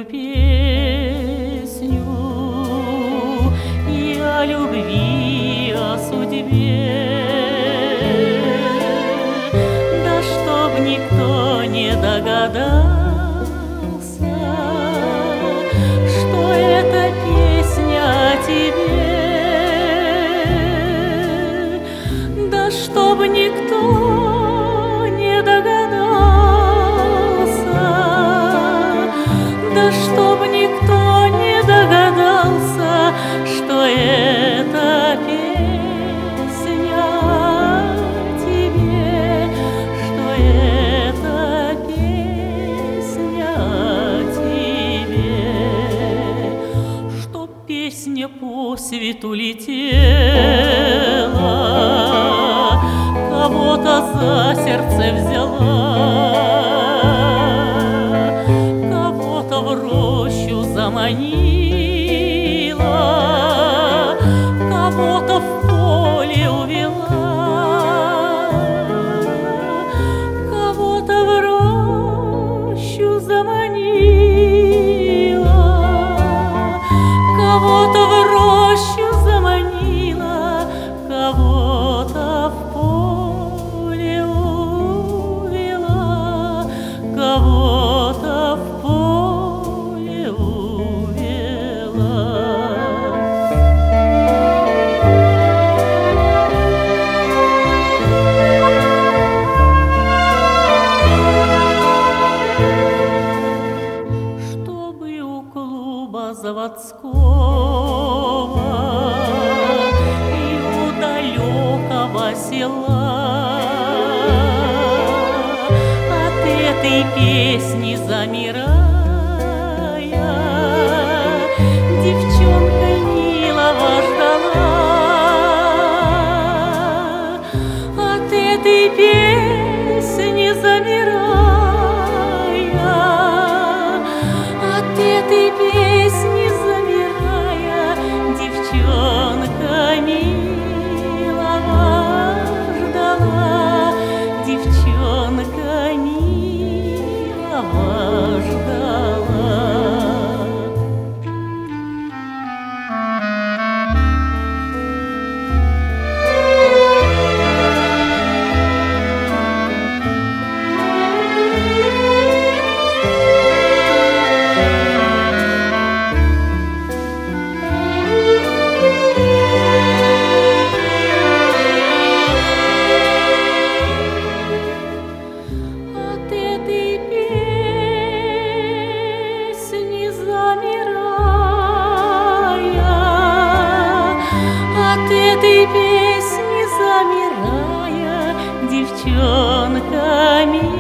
песню и о любви, о судьбе, да чтоб никто не догадался, что это песня о тебе, да чтоб никто не догадался, да чтоб никто не догадался, что это песня о тебе, что это песня о тебе, что песня по свету летела, кого-то за сердце взяла, кого-то в рощу заманила, кого-то в поле увела, кого-то в рощу заманила, кого-то в рощу заманила, кого-то в поле увела, кого-то в поле увела. Чтобы у клуба заводского и у далекого села от этой песни замирая, девчонка милого ждала, от этой песни замирая, от этой песни замирая, девчонка милого ждала, девчонка милого ждала. От этой песни замирая, от этой песни замирая, девчонка милая